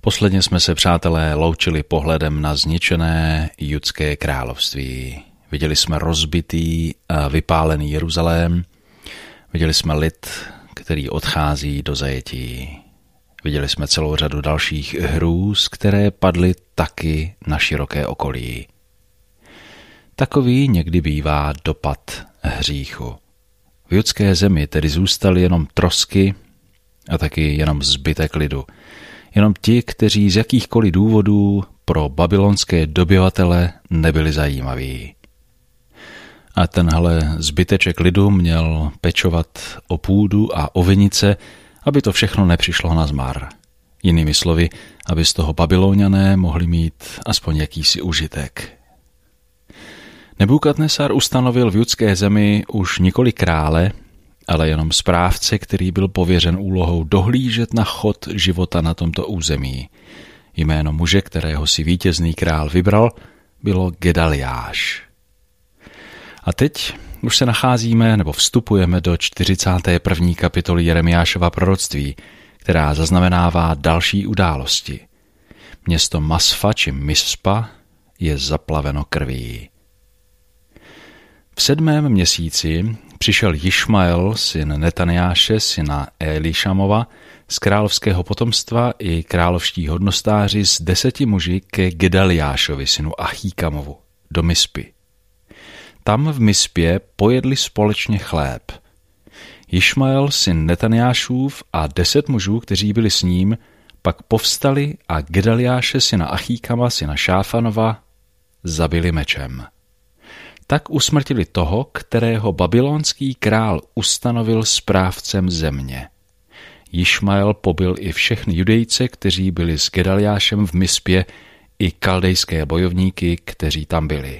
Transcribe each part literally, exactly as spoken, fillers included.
Posledně jsme se, přátelé, loučili pohledem na zničené judské království. Viděli jsme rozbitý a vypálený Jeruzalém, viděli jsme lid, který odchází do zajetí. Viděli jsme celou řadu dalších hrůz, které padly taky na široké okolí. Takový někdy bývá dopad hříchu. V judské zemi tedy zůstaly jenom trosky a taky jenom zbytek lidu. Jenom ti, kteří z jakýchkoliv důvodů pro babylonské dobyvatele nebyli zajímaví. A tenhle zbyteček lidu měl pečovat o půdu a o vinice, aby to všechno nepřišlo na zmar. Jinými slovy, aby z toho Babyloniané mohli mít aspoň jakýsi užitek. Nebukadnesar ustanovil v judské zemi už nikoli krále, ale jenom správce, který byl pověřen úlohou dohlížet na chod života na tomto území. Jméno muže, kterého si vítězný král vybral, bylo Gedaliáš. A teď už se nacházíme nebo vstupujeme do čtyřicáté první kapitoly Jeremiášova proroctví, která zaznamenává další události. Město Masfa či Mispa je zaplaveno krví. V sedmém měsíci přišel Jišmael, syn Netaniáše, syna Elišamova, z královského potomstva i královští hodnostáři z deseti muži ke Gedaliášovi, synu Achíkamovu, do Mispy. Tam v Mispě pojedli společně chléb. Jišmael, syn Netaniášův, a deset mužů, kteří byli s ním, pak povstali a Gedaliáše, syna Achíkama, syna Šáfanova, zabili mečem. Tak usmrtili toho, kterého babylonský král ustanovil správcem země. Jišmael pobil i všechny Judejce, kteří byli s Gedaliášem v Mispě, i kaldejské bojovníky, kteří tam byli.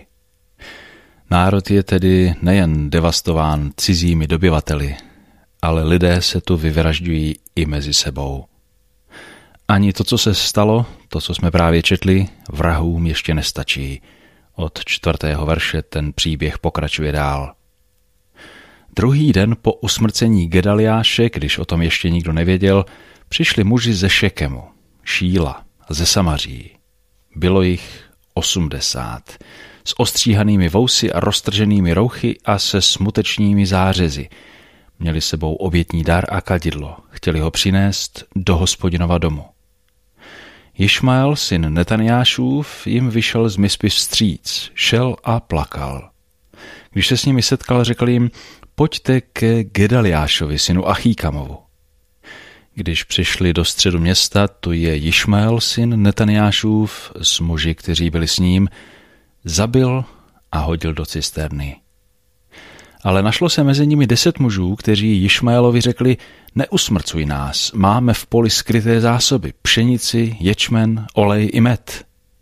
Národ je tedy nejen devastován cizími dobyvateli, ale lidé se tu vyvražďují i mezi sebou. Ani to, co se stalo, to, co jsme právě četli, vrahům ještě nestačí. Od čtvrtého verše ten příběh pokračuje dál. Druhý den po usmrcení Gedaliáše, když o tom ještě nikdo nevěděl, přišli muži ze Šekemu, Šíla, ze Samaří. Bylo jich osmdesát, s ostříhanými vousy a roztrženými rouchy a se smutečnými zářezy. Měli sebou obětní dar a kadidlo, chtěli ho přinést do Hospodinova domu. Jišmael, syn Netaniášův, jim vyšel z Mispy vstříc, šel a plakal. Když se s nimi setkal, řekl jim, pojďte ke Gedaliášovi, synu Achíkamovu. Když přišli do středu města, tu je Jišmael, syn Netaniášův, s muži, kteří byli s ním, zabil a hodil do cisterny. Ale našlo se mezi nimi deset mužů, kteří Jišmaelovi řekli, neusmrcuj nás, máme v poli skryté zásoby, pšenici, ječmen, olej i med.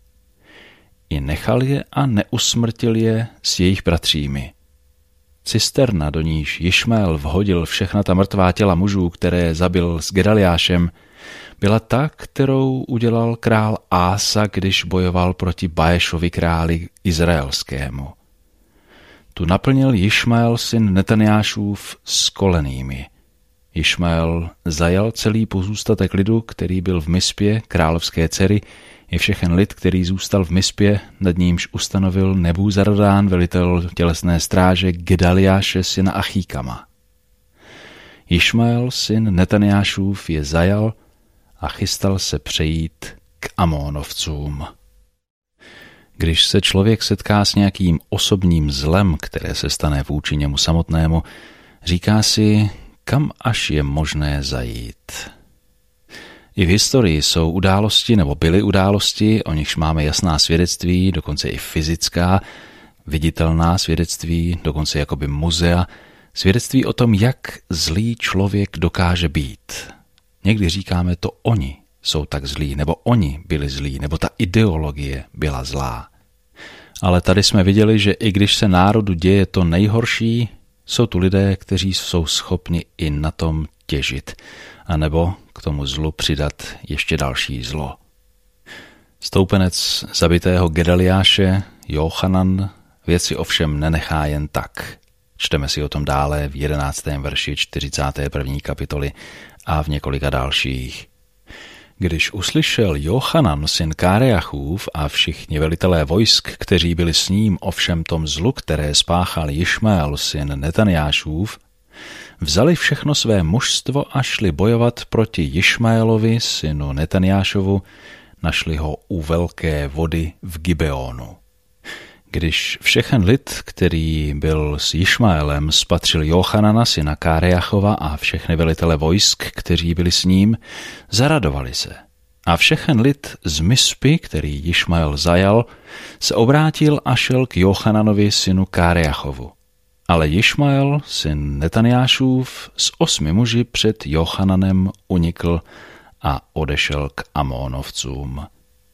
I nechal je a neusmrtil je s jejich bratřími. Cisterna, do níž Jišmael vhodil všechna ta mrtvá těla mužů, které zabil s Gedaliášem, byla ta, kterou udělal král Ása, když bojoval proti Baešovi králi izraelskému. Tu naplnil Jišmael, syn Netaniášův, s kolenými. Jišmael zajal celý pozůstatek lidu, který byl v Mispě, královské dcery, i všechen lid, který zůstal v Mispě, nad nímž ustanovil Nebúzaradán, velitel tělesné stráže Gedaliáše, syna Achíkama. Jišmael, syn Netaniášův, je zajal a chystal se přejít k Amónovcům. Když se člověk setká s nějakým osobním zlem, které se stane vůči němu samotnému, říká si, kam až je možné zajít. I v historii jsou události, nebo byly události, o nichž máme jasná svědectví, dokonce i fyzická, viditelná svědectví, dokonce jakoby muzea, svědectví o tom, jak zlý člověk dokáže být. Někdy říkáme to oni jsou tak zlí, nebo oni byli zlí, nebo ta ideologie byla zlá. Ale tady jsme viděli, že i když se národu děje to nejhorší, jsou tu lidé, kteří jsou schopni i na tom těžit, anebo k tomu zlu přidat ještě další zlo. Stoupenec zabitého Gedaliáše, Jochanan, věci ovšem nenechá jen tak. Čteme si o tom dále v jedenáctém verši čtyřicáté první kapitoly a v několika dalších. Když uslyšel Jochanan, syn Káreachův, a všichni velitelé vojsk, kteří byli s ním o všem tom zlu, které spáchal Jišmael, syn Netanjášův, vzali všechno své mužstvo a šli bojovat proti Jišmaelovi, synu Netanjášovu, našli ho u velké vody v Gibeonu. Když všechen lid, který byl s Jišmaelem, spatřil Jochanana, syna Káreachova, a všechny velitele vojsk, kteří byli s ním, zaradovali se. A všechen lid z Mispy, který Jišmael zajal, se obrátil a šel k Jochananovi, synu Káreachovu. Ale Jišmael, syn Netanjášův, s osmi muži před Jochananem unikl a odešel k Amónovcům.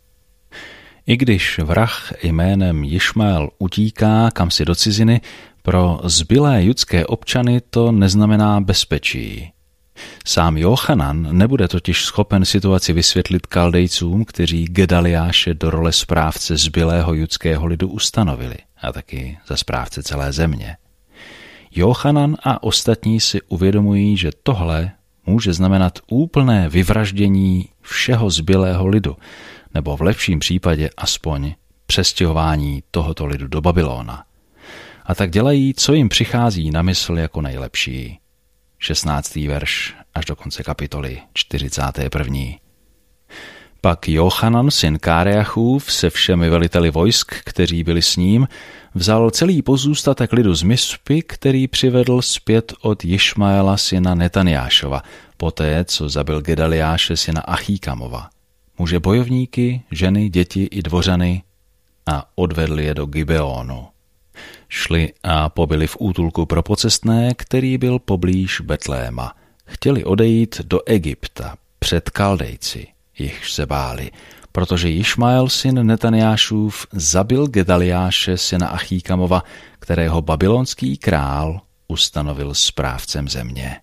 I když vrah jménem Jišmael utíká kamsi do ciziny, pro zbylé judské občany to neznamená bezpečí. Sám Jochanan nebude totiž schopen situaci vysvětlit Kaldejcům, kteří Gedaliáše do role správce zbylého judského lidu ustanovili a taky za správce celé země. Jochanan a ostatní si uvědomují, že tohle může znamenat úplné vyvraždění všeho zbylého lidu, nebo v lepším případě aspoň přestěhování tohoto lidu do Babylona. A tak dělají, co jim přichází na mysl jako nejlepší. šestnáctý verš až do konce kapitoly čtyřicátý první. Pak Jochanan, syn Káreachův, se všemi veliteli vojsk, kteří byli s ním, vzal celý pozůstatek lidu z Mispy, který přivedl zpět od Jišmaela, syna Netanjášova, poté, co zabil Gedaliáše, syna Achíkamova. Muže bojovníky, ženy, děti i dvořany, a odvedli je do Gibeonu. Šli a pobyli v útulku pro pocestné, který byl poblíž Betléma. Chtěli odejít do Egypta před Kaldejci, jichž se báli, protože Jišmael, syn Netanjášův, zabil Gedaliáše, syna Achíkamova, kterého babylonský král ustanovil správcem země.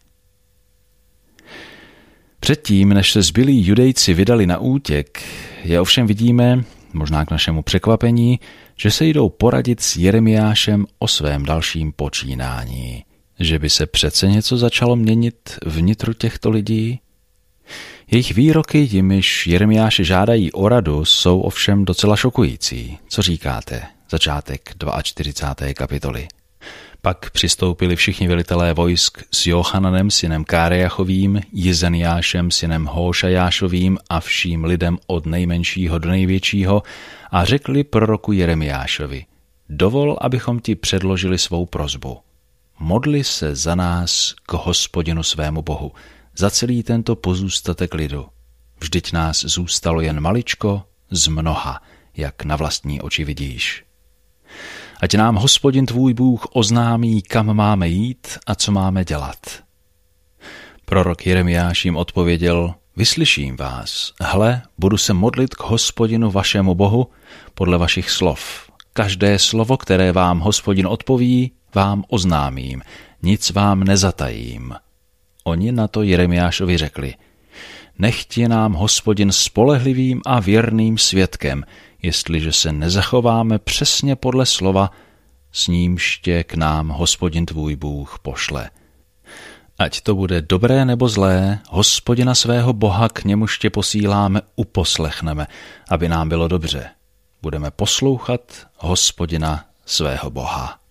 Předtím, než se zbylí Judejci vydali na útěk, je ovšem vidíme, možná k našemu překvapení, že se jdou poradit s Jeremiášem o svém dalším počínání. Že by se přece něco začalo měnit vnitru těchto lidí? Jejich výroky, jimiž Jeremiáše žádají o radu, jsou ovšem docela šokující. Co říkáte? Začátek čtyřicáté druhé kapitoly. Pak přistoupili všichni velitelé vojsk s Jochananem, synem Káreachovým, Jezaniášem, synem Hóšajášovým a vším lidem od nejmenšího do největšího a řekli proroku Jeremiášovi: Dovol, abychom ti předložili svou prosbu. Modli se za nás k Hospodinu svému Bohu, za celý tento pozůstatek lidu. Vždyť nás zůstalo jen maličko z mnoha, jak na vlastní oči vidíš. Ať nám Hospodin tvůj Bůh oznámí, kam máme jít a co máme dělat. Prorok Jeremiáš jim odpověděl: Vyslyším vás, hle, budu se modlit k Hospodinu vašemu Bohu podle vašich slov. Každé slovo, které vám Hospodin odpoví, vám oznámím, nic vám nezatajím. Oni na to Jeremiášovi řekli: Nechť je nám Hospodin spolehlivým a věrným svědkem, jestliže se nezachováme přesně podle slova, s nímž tě k nám Hospodin tvůj Bůh pošle. Ať to bude dobré nebo zlé, Hospodina svého Boha, k němuž tě posíláme, uposlechneme, aby nám bylo dobře. Budeme poslouchat Hospodina svého Boha.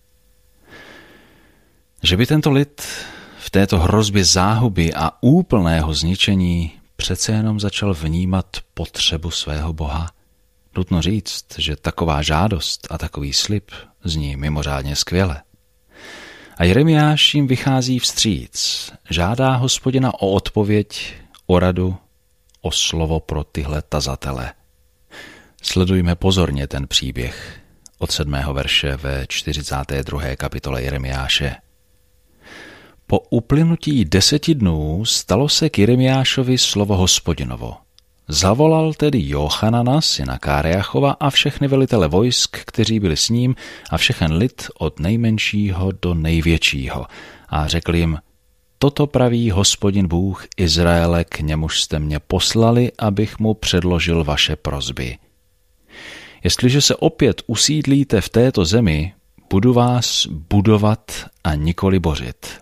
Že by tento lid v této hrozbě záhuby a úplného zničení přece jenom začal vnímat potřebu svého Boha. Nutno říct, že taková žádost a takový slib zní mimořádně skvěle. A Jeremiáš jim vychází vstříc, žádá Hospodina o odpověď, o radu, o slovo pro tyhle tazatele. Sledujme pozorně ten příběh od sedmého verše ve čtyřicáté druhé kapitole Jeremiáše. Po uplynutí deseti dnů stalo se k Jeremiášovi slovo Hospodinovo. Zavolal tedy Jochanana, syna Káreachova, a všechny velitele vojsk, kteří byli s ním, a všechen lid od nejmenšího do největšího. A řekl jim: Toto praví Hospodin Bůh Izraele, k němuž jste mě poslali, abych mu předložil vaše prosby. Jestliže se opět usídlíte v této zemi, budu vás budovat a nikoli bořit.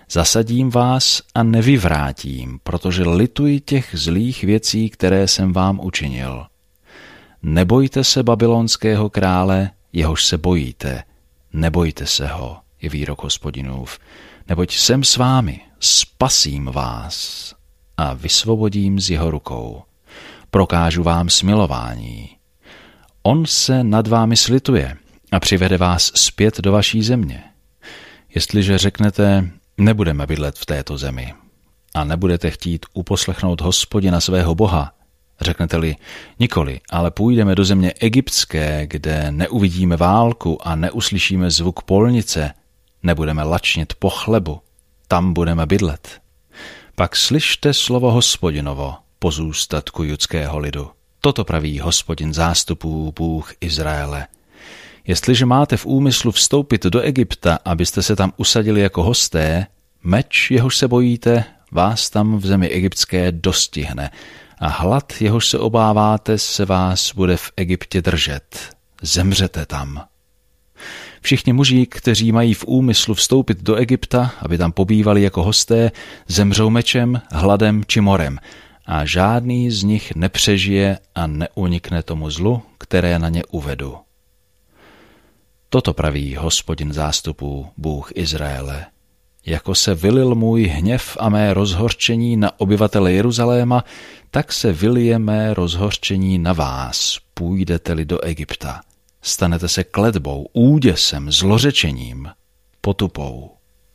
Zasadím vás a nevyvrátím, protože lituji těch zlých věcí, které jsem vám učinil. Nebojte se babylonského krále, jehož se bojíte. Nebojte se ho, je výrok Hospodinův, neboť jsem s vámi, spasím vás a vysvobodím z jeho rukou. Prokážu vám smilování. On se nad vámi slituje a přivede vás zpět do vaší země. Jestliže řeknete, nebudeme bydlet v této zemi a nebudete chtít uposlechnout Hospodina svého Boha, řeknete-li, nikoli, ale půjdeme do země egyptské, kde neuvidíme válku a neuslyšíme zvuk polnice, nebudeme lačnit po chlebu, tam budeme bydlet. Pak slyšte slovo Hospodinovo, pozůstatku judského lidu. Toto praví Hospodin zástupů, Bůh Izraele. Jestliže máte v úmyslu vstoupit do Egypta, abyste se tam usadili jako hosté, meč, jehož se bojíte, vás tam v zemi egyptské dostihne a hlad, jehož se obáváte, se vás bude v Egyptě držet. Zemřete tam. Všichni muži, kteří mají v úmyslu vstoupit do Egypta, aby tam pobývali jako hosté, zemřou mečem, hladem či morem a žádný z nich nepřežije a neunikne tomu zlu, které na ně uvedu. Toto praví Hospodin zástupů, Bůh Izraele. Jako se vylil můj hněv a mé rozhořčení na obyvatele Jeruzaléma, tak se vylije mé rozhořčení na vás, půjdete-li do Egypta. Stanete se kletbou, úděsem, zlořečením, potupou.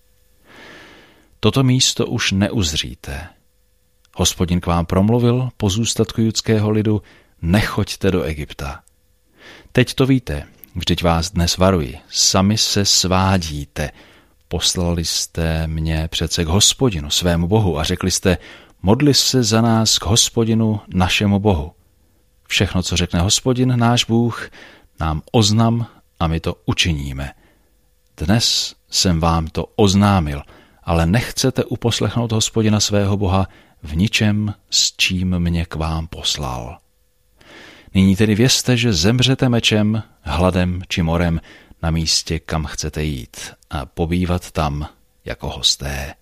Toto místo už neuzříte. Hospodin k vám promluvil, pozůstatku judského lidu, nechoďte do Egypta. Teď to víte, vždyť vás dnes varuji, sami se svádíte. Poslali jste mě přece k Hospodinu, svému Bohu, a řekli jste, modli se za nás k Hospodinu, našemu Bohu. Všechno, co řekne Hospodin, náš Bůh, nám oznam a my to učiníme. Dnes jsem vám to oznámil, ale nechcete uposlechnout Hospodina svého Boha v ničem, s čím mě k vám poslal. Nyní tedy vězte, že zemřete mečem, hladem či morem na místě, kam chcete jít a pobývat tam jako hosté.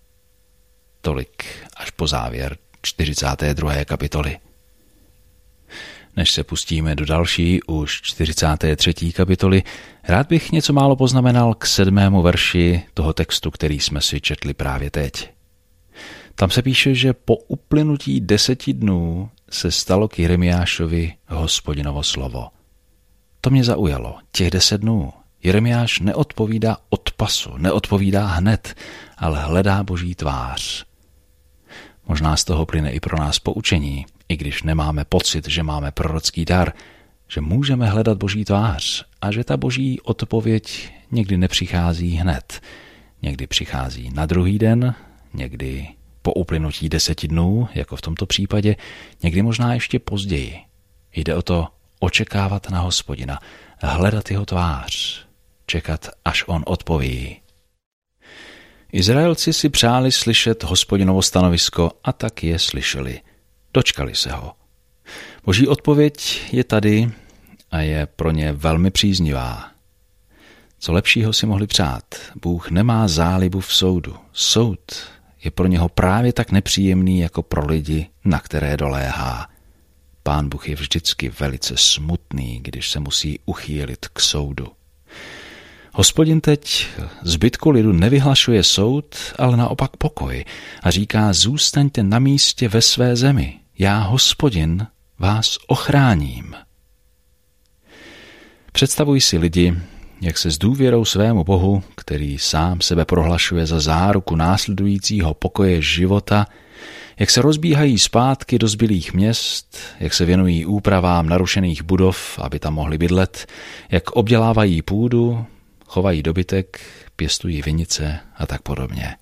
Tolik až po závěr čtyřicáté druhé kapitoly. Než se pustíme do další, už čtyřicáté třetí kapitoly, rád bych něco málo poznamenal k sedmému verši toho textu, který jsme si četli právě teď. Tam se píše, že po uplynutí deseti dnů se stalo k Jeremiášovi Hospodinovo slovo. To mě zaujalo, těch deset dnů. Jeremiáš neodpovídá od pasu, neodpovídá hned, ale hledá Boží tvář. Možná z toho plyne i pro nás poučení, i když nemáme pocit, že máme prorocký dar, že můžeme hledat Boží tvář a že ta Boží odpověď někdy nepřichází hned. Někdy přichází na druhý den, někdy po uplynutí deseti dnů, jako v tomto případě, někdy možná ještě později. Jde o to očekávat na Hospodina, hledat jeho tvář, čekat, až on odpoví. Izraelci si přáli slyšet Hospodinovo stanovisko a tak je slyšeli. Dočkali se ho. Boží odpověď je tady a je pro ně velmi příznivá. Co lepšího si mohli přát? Bůh nemá zálibu v soudu. Soud je pro něho právě tak nepříjemný jako pro lidi, na které doléhá. Pán Bůh je vždycky velice smutný, když se musí uchýlit k soudu. Hospodin teď zbytku lidu nevyhlašuje soud, ale naopak pokoj a říká, zůstaňte na místě ve své zemi. Já, Hospodin, vás ochráním. Představuj si lidi, jak se s důvěrou svému Bohu, který sám sebe prohlašuje za záruku následujícího pokoje života, jak se rozbíhají zpátky do zbylých měst, jak se věnují úpravám narušených budov, aby tam mohli bydlet, jak obdělávají půdu, chovají dobytek, pěstují vinice a tak podobně.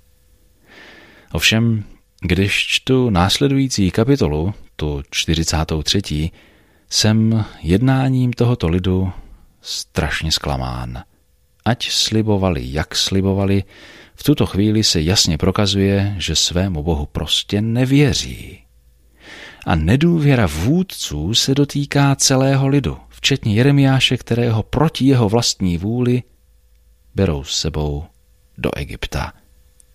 Ovšem, když čtu následující kapitolu, tu čtyřicátou třetí, jsem jednáním tohoto lidu strašně zklamán. Ať slibovali, jak slibovali, v tuto chvíli se jasně prokazuje, že svému Bohu prostě nevěří. A nedůvěra vůdců se dotýká celého lidu, včetně Jeremiáše, kterého proti jeho vlastní vůli berou s sebou do Egypta.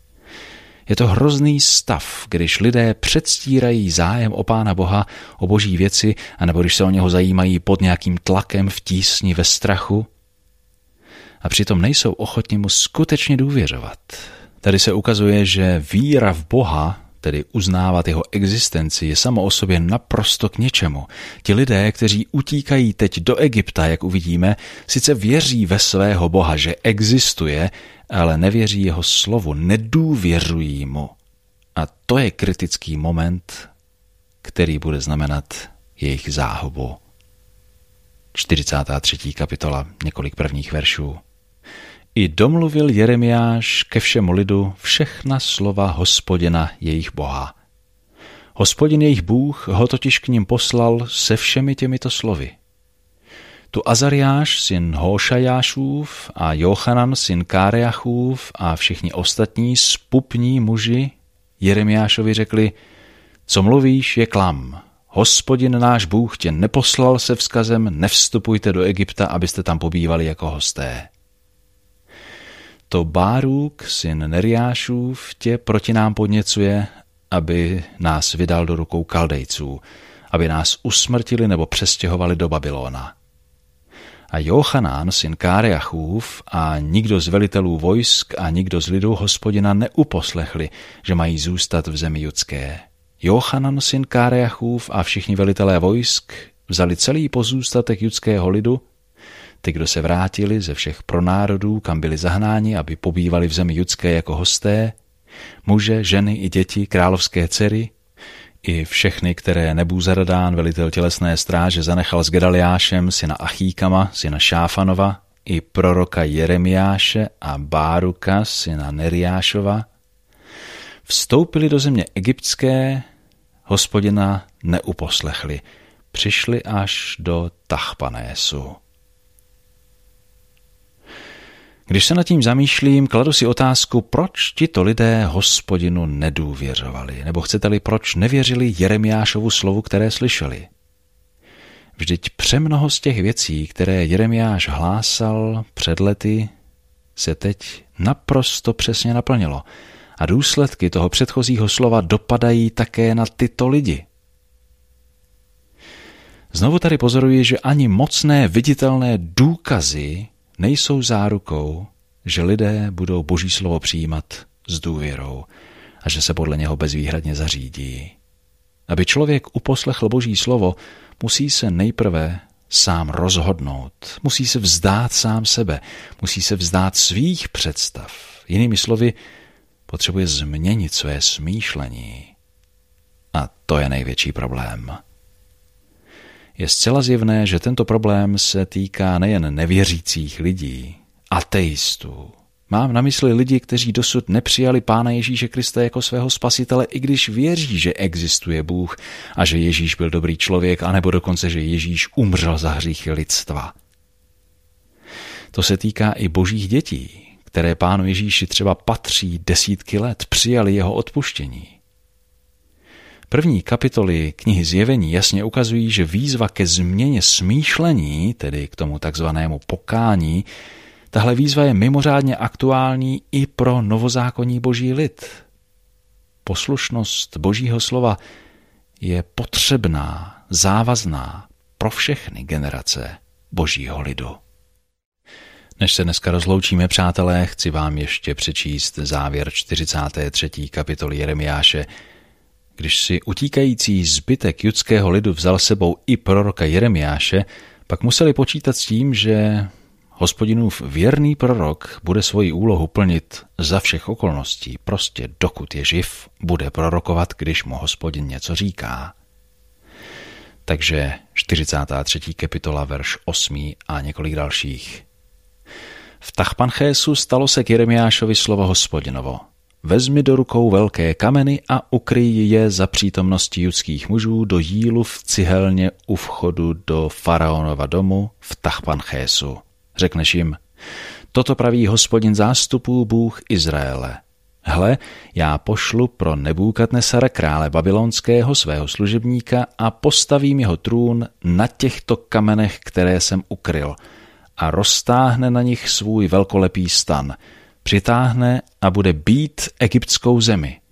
Je to hrozný stav, když lidé předstírají zájem o Pána Boha, o boží věci, anebo když se o něho zajímají pod nějakým tlakem, v tísni, ve strachu. A přitom nejsou ochotni mu skutečně důvěřovat. Tady se ukazuje, že víra v Boha, tedy uznávat jeho existenci, je samo o sobě naprosto k ničemu. Ti lidé, kteří utíkají teď do Egypta, jak uvidíme, sice věří ve svého Boha, že existuje, ale nevěří jeho slovu, nedůvěřují mu. A to je kritický moment, který bude znamenat jejich záhubu. čtyřicátá třetí kapitola, několik prvních veršů. I domluvil Jeremiáš ke všemu lidu všechna slova Hospodina jejich Boha. Hospodin jejich Bůh ho totiž k nim poslal se všemi těmito slovy. Tu Azariáš, syn Hóšajášův, a Jochanan, syn Káreachův a všichni ostatní spupní muži Jeremiášovi řekli, co mluvíš je klam. Hospodin náš Bůh tě neposlal se vzkazem, nevstupujte do Egypta, abyste tam pobývali jako hosté. To Báruk, syn Neriášův, tě proti nám podněcuje, aby nás vydal do rukou Kaldejců, aby nás usmrtili nebo přestěhovali do Babylona. A Jochanán, syn Káreachův, a nikdo z velitelů vojsk a nikdo z lidu Hospodina neuposlechli, že mají zůstat v zemi judské. Jochanan, syn Káreachův, a všichni velitelé vojsk vzali celý pozůstatek judského lidu, ty, kdo se vrátili ze všech pronárodů, kam byli zahnáni, aby pobývali v zemi judské jako hosté, muže, ženy i děti, královské dcery, i všechny, které Nebúzaradán, velitel tělesné stráže, zanechal s Gedaliášem, syna Achíkama, syna Šáfanova, i proroka Jeremiáše a Báruka, syna Neriášova, vstoupili do země egyptské, Hospodina neuposlechli, přišli až do Tachpanésu. Když se nad tím zamýšlím, kladu si otázku, proč tito lidé Hospodinu nedůvěřovali, nebo chcete-li, proč nevěřili Jeremiášovu slovu, které slyšeli. Vždyť přemnoho z těch věcí, které Jeremiáš hlásal před lety, se teď naprosto přesně naplnilo a důsledky toho předchozího slova dopadají také na tyto lidi. Znovu tady pozoruji, že ani mocné viditelné důkazy nejsou zárukou, že lidé budou Boží slovo přijímat s důvěrou a že se podle něho bezvýhradně zařídí. Aby člověk uposlechl Boží slovo, musí se nejprve sám rozhodnout, musí se vzdát sám sebe, musí se vzdát svých představ. Jinými slovy, potřebuje změnit své smýšlení. A to je největší problém. Je zcela zjevné, že tento problém se týká nejen nevěřících lidí, ateistů. Mám na mysli lidi, kteří dosud nepřijali Pána Ježíše Krista jako svého spasitele, i když věří, že existuje Bůh a že Ježíš byl dobrý člověk, anebo dokonce, že Ježíš umřel za hříchy lidstva. To se týká i božích dětí, které Pánu Ježíši třeba patří desítky let, přijali jeho odpuštění. První kapitoly knihy Zjevení jasně ukazují, že výzva ke změně smýšlení, tedy k tomu takzvanému pokání, tahle výzva je mimořádně aktuální i pro novozákonní boží lid. Poslušnost Božího slova je potřebná, závazná pro všechny generace Božího lidu. Než se dneska rozloučíme, přátelé, chci vám ještě přečíst závěr čtyřicáté třetí kapitoly Jeremiáše. Když si utíkající zbytek judského lidu vzal sebou i proroka Jeremiáše, pak museli počítat s tím, že Hospodinův věrný prorok bude svoji úlohu plnit za všech okolností, prostě dokud je živ, bude prorokovat, když mu Hospodin něco říká. Takže čtyřicátá třetí kapitola, verš osm a několik dalších. V Tachpanchésu stalo se k Jeremiášovi slovo Hospodinovo. Vezmi do rukou velké kameny a ukryj je za přítomnosti judských mužů do jílu v cihelně u vchodu do faraonova domu v Tachpanchésu. Řekneš jim, toto praví Hospodin zástupů, Bůh Izraele. Hle, já pošlu pro Nebúkadnesara krále babylonského svého služebníka a postavím jeho trůn na těchto kamenech, které jsem ukryl, a roztáhne na nich svůj velkolepý stan. Přitáhne a bude bít egyptskou zemi.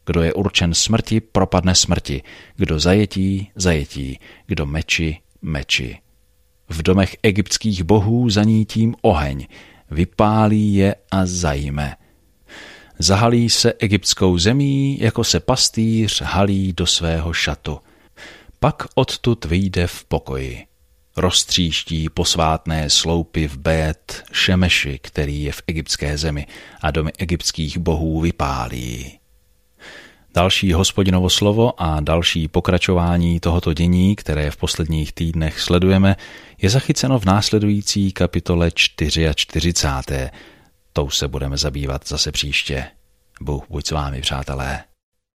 Kdo je určen smrti, propadne smrti. Kdo zajetí, zajetí. Kdo meči, meči. V domech egyptských bohů zanítím oheň. Vypálí je a zajme. Zahalí se egyptskou zemí, jako se pastýř halí do svého šatu. Pak odtud vyjde v pokoji. Roztříští posvátné sloupy v Bet Šemeši, který je v egyptské zemi, a domy egyptských bohů vypálí. Další Hospodinovo slovo a další pokračování tohoto dění, které v posledních týdnech sledujeme, je zachyceno v následující kapitole čtyřicáté čtvrté Tou se budeme zabývat zase příště. Bůh buď s vámi, přátelé.